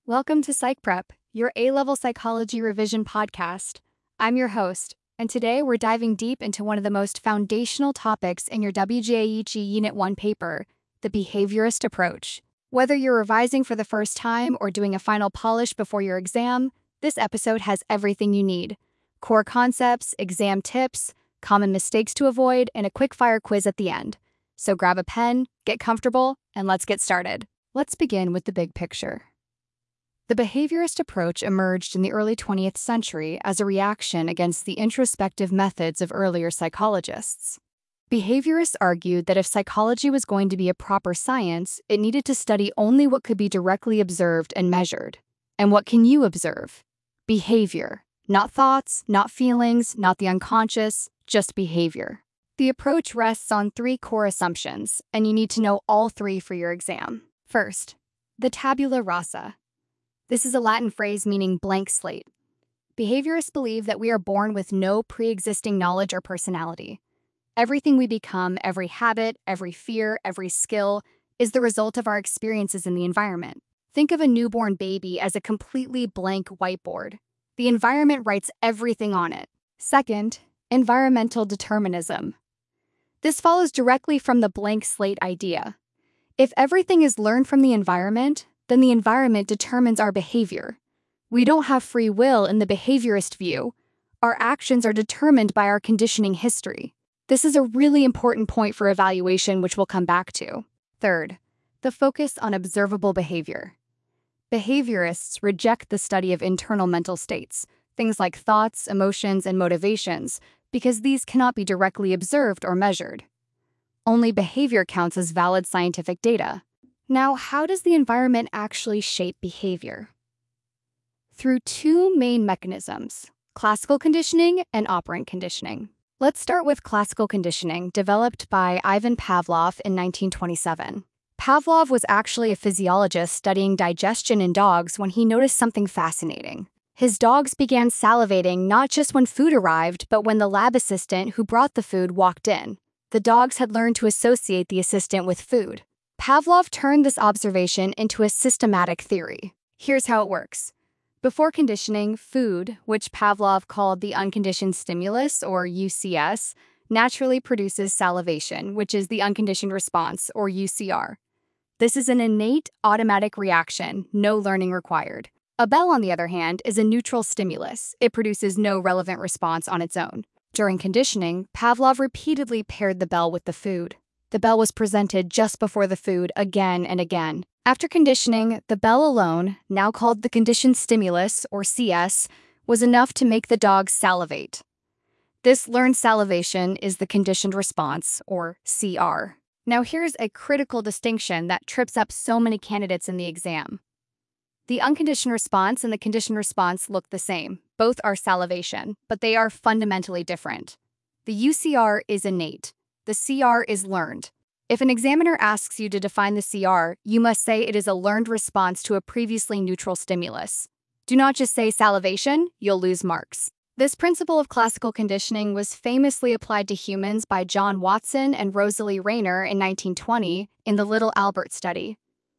Welcome to Psych Prep, your A-level psychology revision podcast. I'm your host, and today we're diving deep into one of the most foundational topics in your WGAEG Unit 1 paper, the behaviorist approach. Whether you're revising for the first time or doing a final polish before your exam, this episode has everything you need: core concepts, exam tips, common mistakes to avoid, and a quick-fire quiz at the end. So grab a pen, get comfortable, and let's get started. Let's begin with the big picture. The behaviorist approach emerged in the early 20th century as a reaction against the introspective methods of earlier psychologists. Behaviorists argued that if psychology was going to be a proper science, it needed to study only what could be directly observed and measured. And what can you observe? Behavior. Not thoughts, not feelings, not the unconscious, just behavior. The approach rests on three core assumptions, and you need to know all three for your exam. First, the tabula rasa. This is a Latin phrase meaning blank slate. Behaviorists believe that we are born with no pre-existing knowledge or personality. Everything we become, every habit, every fear, every skill, is the result of our experiences in the environment. Think of a newborn baby as a completely blank whiteboard. The environment writes everything on it. Second, environmental determinism. This follows directly from the blank slate idea. If everything is learned from the environment, then the environment determines our behavior. We don't have free will in the behaviorist view. Our actions are determined by our conditioning history. This is a really important point for evaluation, which we'll come back to. Third, the focus on observable behavior. Behaviorists reject the study of internal mental states, things like thoughts, emotions, and motivations, because these cannot be directly observed or measured. Only behavior counts as valid scientific data. Now, how does the environment actually shape behavior? Through two main mechanisms: classical conditioning and operant conditioning. Let's start with classical conditioning, developed by Ivan Pavlov in 1927. Pavlov was actually a physiologist studying digestion in dogs when he noticed something fascinating. His dogs began salivating not just when food arrived, but when the lab assistant who brought the food walked in. The dogs had learned to associate the assistant with food. Pavlov turned this observation into a systematic theory. Here's how it works. Before conditioning, food, which Pavlov called the unconditioned stimulus, or UCS, naturally produces salivation, which is the unconditioned response, or UCR. This is an innate, automatic reaction, no learning required. A bell, on the other hand, is a neutral stimulus. It produces no relevant response on its own. During conditioning, Pavlov repeatedly paired the bell with the food. The bell was presented just before the food again and again. After conditioning, the bell alone, now called the conditioned stimulus, or CS, was enough to make the dog salivate. This learned salivation is the conditioned response, or CR. Now here's a critical distinction that trips up so many candidates in the exam. The unconditioned response and the conditioned response look the same. Both are salivation, but they are fundamentally different. The UCR is innate. The CR is learned. If an examiner asks you to define the CR, you must say it is a learned response to a previously neutral stimulus. Do not just say salivation, you'll lose marks. This principle of classical conditioning was famously applied to humans by John Watson and Rosalie Rayner in 1920 in the Little Albert study.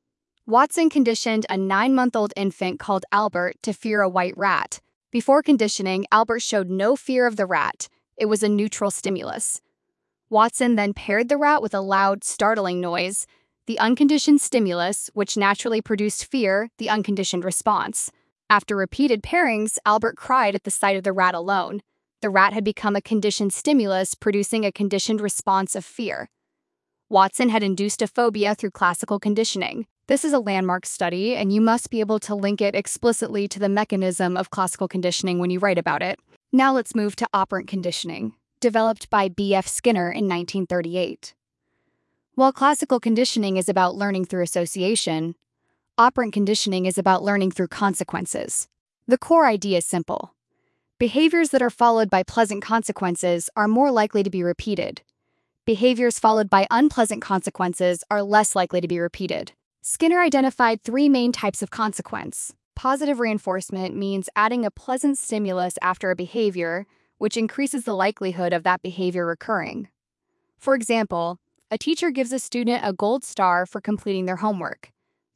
Watson conditioned a 9-month-old infant called Albert to fear a white rat. Before conditioning, Albert showed no fear of the rat. It was a neutral stimulus. Watson then paired the rat with a loud, startling noise, the unconditioned stimulus, which naturally produced fear, the unconditioned response. After repeated pairings, Albert cried at the sight of the rat alone. The rat had become a conditioned stimulus, producing a conditioned response of fear. Watson had induced a phobia through classical conditioning. This is a landmark study, and you must be able to link it explicitly to the mechanism of classical conditioning when you write about it. Now let's move to operant conditioning, developed by B.F. Skinner in 1938. While classical conditioning is about learning through association, operant conditioning is about learning through consequences. The core idea is simple. Behaviors that are followed by pleasant consequences are more likely to be repeated. Behaviors followed by unpleasant consequences are less likely to be repeated. Skinner identified three main types of consequence. Positive reinforcement means adding a pleasant stimulus after a behavior, which increases the likelihood of that behavior recurring. For example, a teacher gives a student a gold star for completing their homework. The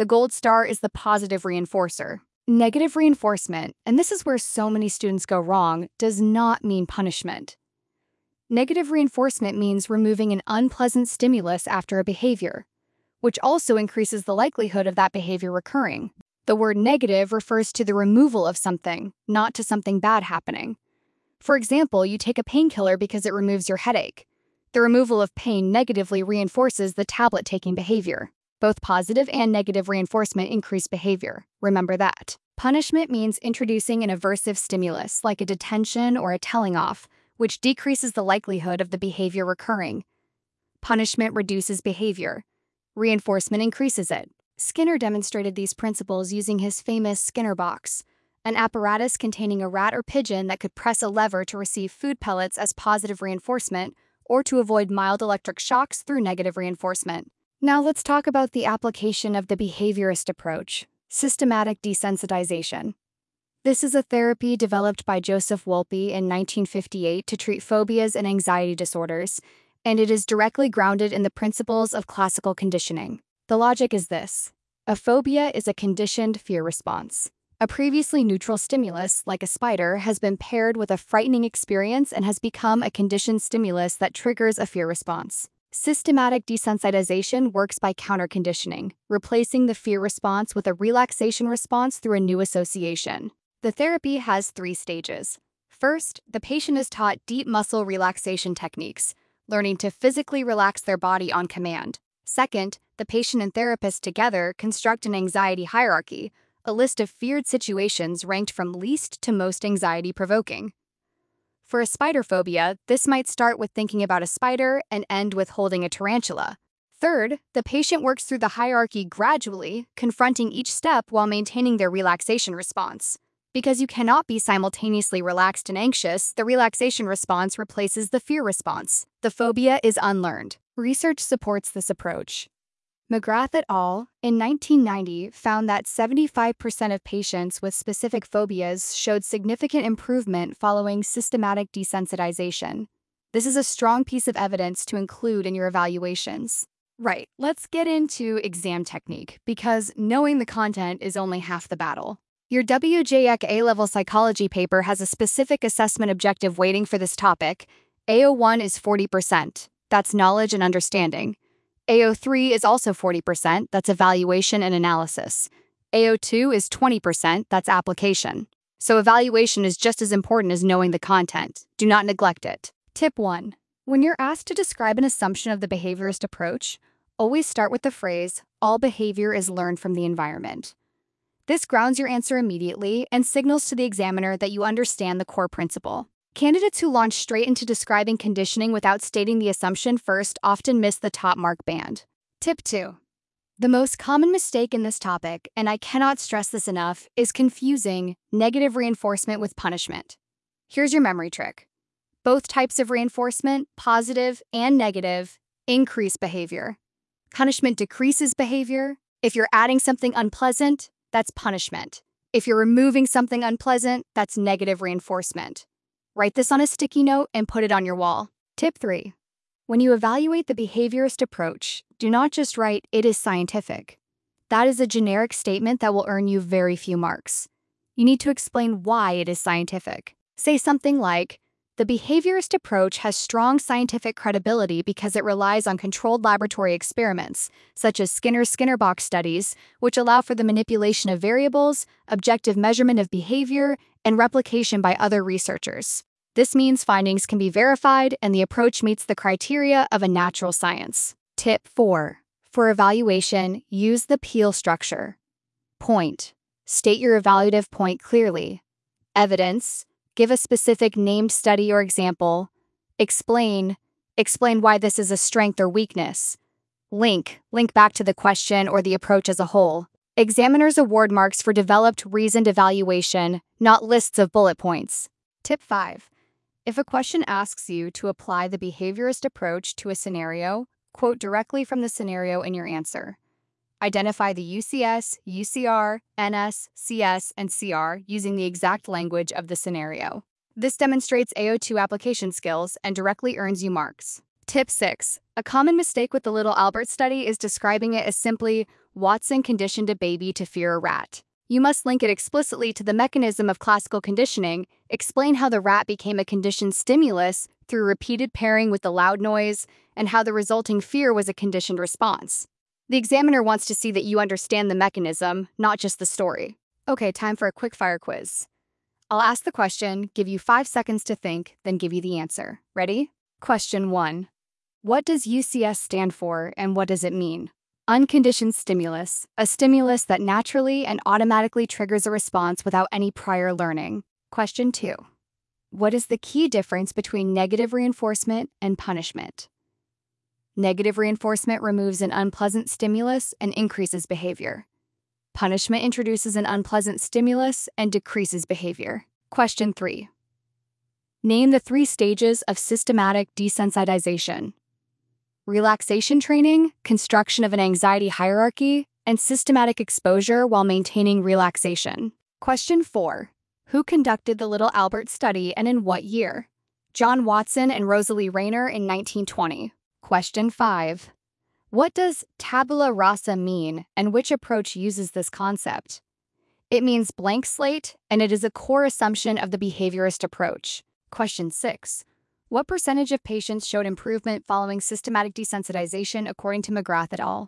The gold star is the positive reinforcer. Negative reinforcement, and this is where so many students go wrong, does not mean punishment. Negative reinforcement means removing an unpleasant stimulus after a behavior, which also increases the likelihood of that behavior recurring. The word negative refers to the removal of something, not to something bad happening. For example, you take a painkiller because it removes your headache. The removal of pain negatively reinforces the tablet-taking behavior. Both positive and negative reinforcement increase behavior. Remember that. Punishment means introducing an aversive stimulus, like a detention or a telling off, which decreases the likelihood of the behavior recurring. Punishment reduces behavior. Reinforcement increases it. Skinner demonstrated these principles using his famous Skinner box, an apparatus containing a rat or pigeon that could press a lever to receive food pellets as positive reinforcement or to avoid mild electric shocks through negative reinforcement. Now let's talk about the application of the behaviorist approach, systematic desensitization. This is a therapy developed by Joseph Wolpe in 1958 to treat phobias and anxiety disorders, and it is directly grounded in the principles of classical conditioning. The logic is this: a phobia is a conditioned fear response. A previously neutral stimulus, like a spider, has been paired with a frightening experience and has become a conditioned stimulus that triggers a fear response. Systematic desensitization works by counterconditioning, replacing the fear response with a relaxation response through a new association. The therapy has 3 stages. First, the patient is taught deep muscle relaxation techniques, learning to physically relax their body on command. Second, the patient and therapist together construct an anxiety hierarchy, a list of feared situations ranked from least to most anxiety-provoking. For a spider phobia, this might start with thinking about a spider and end with holding a tarantula. Third, the patient works through the hierarchy gradually, confronting each step while maintaining their relaxation response. Because you cannot be simultaneously relaxed and anxious, the relaxation response replaces the fear response. The phobia is unlearned. Research supports this approach. McGrath et al. In 1990 found that 75% of patients with specific phobias showed significant improvement following systematic desensitization. This is a strong piece of evidence to include in your evaluations. Right, let's get into exam technique, because knowing the content is only half the battle. Your WJEC A-level psychology paper has a specific assessment objective weighting for this topic. AO1 is 40%. That's knowledge and understanding. AO3 is also 40%, that's evaluation and analysis. AO2 is 20%, that's application. So evaluation is just as important as knowing the content. Do not neglect it. Tip 1. When you're asked to describe an assumption of the behaviorist approach, always start with the phrase, "All behavior is learned from the environment." This grounds your answer immediately and signals to the examiner that you understand the core principle. Candidates who launch straight into describing conditioning without stating the assumption first often miss the top mark band. Tip 2. The most common mistake in this topic, and I cannot stress this enough, is confusing negative reinforcement with punishment. Here's your memory trick. Both types of reinforcement, positive and negative, increase behavior. Punishment decreases behavior. If you're adding something unpleasant, that's punishment. If you're removing something unpleasant, that's negative reinforcement. Write this on a sticky note and put it on your wall. Tip 3. When you evaluate the behaviorist approach, do not just write, "It is scientific." That is a generic statement that will earn you very few marks. You need to explain why it is scientific. Say something like, "The behaviorist approach has strong scientific credibility because it relies on controlled laboratory experiments, such as Skinner's Skinner box studies, which allow for the manipulation of variables, objective measurement of behavior, and replication by other researchers. This means findings can be verified and the approach meets the criteria of a natural science." Tip 4. For evaluation, use the Peel structure. Point. State your evaluative point clearly. Evidence. Give a specific named study or example. Explain. Explain why this is a strength or weakness. Link back to the question or the approach as a whole. Examiners award marks for developed, reasoned evaluation, not lists of bullet points. Tip 5. If a question asks you to apply the behaviorist approach to a scenario, quote directly from the scenario in your answer. Identify the UCS, UCR, NS, CS, and CR using the exact language of the scenario. This demonstrates AO2 application skills and directly earns you marks. Tip 6. A common mistake with the Little Albert study is describing it as simply Watson conditioned a baby to fear a rat. You must link it explicitly to the mechanism of classical conditioning, explain how the rat became a conditioned stimulus through repeated pairing with the loud noise, and how the resulting fear was a conditioned response. The examiner wants to see that you understand the mechanism, not just the story. Okay, time for a quick fire quiz. I'll ask the question, give you 5 seconds to think, then give you the answer. Ready? Question 1. What does UCS stand for and what does it mean? Unconditioned stimulus, a stimulus that naturally and automatically triggers a response without any prior learning. Question 2. What is the key difference between negative reinforcement and punishment? Negative reinforcement removes an unpleasant stimulus and increases behavior. Punishment introduces an unpleasant stimulus and decreases behavior. Question 3. Name the 3 stages of systematic desensitization. Relaxation training, construction of an anxiety hierarchy, and systematic exposure while maintaining relaxation. Question 4. Who conducted the Little Albert study and in what year? John Watson and Rosalie Rayner in 1920. Question 5. What does tabula rasa mean and which approach uses this concept? It means blank slate, and it is a core assumption of the behaviorist approach. Question 6. What percentage of patients showed improvement following systematic desensitization according to McGrath et al.?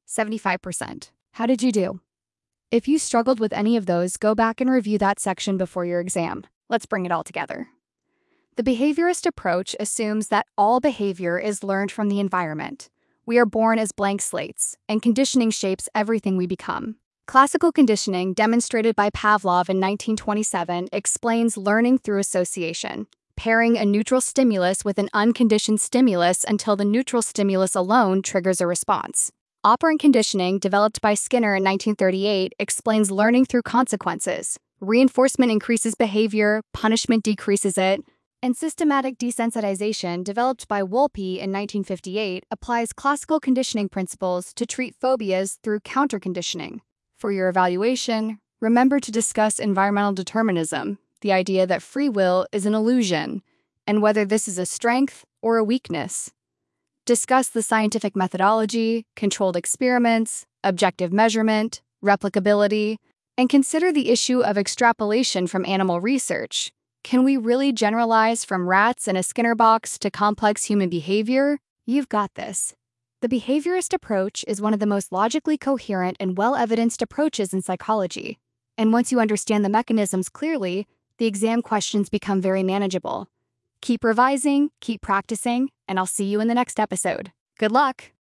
75%. How did you do? If you struggled with any of those, go back and review that section before your exam. Let's bring it all together. The behaviorist approach assumes that all behavior is learned from the environment. We are born as blank slates, and conditioning shapes everything we become. Classical conditioning, demonstrated by Pavlov in 1927, explains learning through association, pairing a neutral stimulus with an unconditioned stimulus until the neutral stimulus alone triggers a response. Operant conditioning, developed by Skinner in 1938, explains learning through consequences. Reinforcement increases behavior, punishment decreases it. And systematic desensitization, developed by Wolpe in 1958, applies classical conditioning principles to treat phobias through counterconditioning. For your evaluation, remember to discuss environmental determinism, the idea that free will is an illusion, and whether this is a strength or a weakness. Discuss the scientific methodology, controlled experiments, objective measurement, replicability, and consider the issue of extrapolation from animal research. Can we really generalize from rats in a Skinner box to complex human behavior? You've got this. The behaviorist approach is one of the most logically coherent and well-evidenced approaches in psychology. And once you understand the mechanisms clearly, the exam questions become very manageable. Keep revising, keep practicing, and I'll see you in the next episode. Good luck!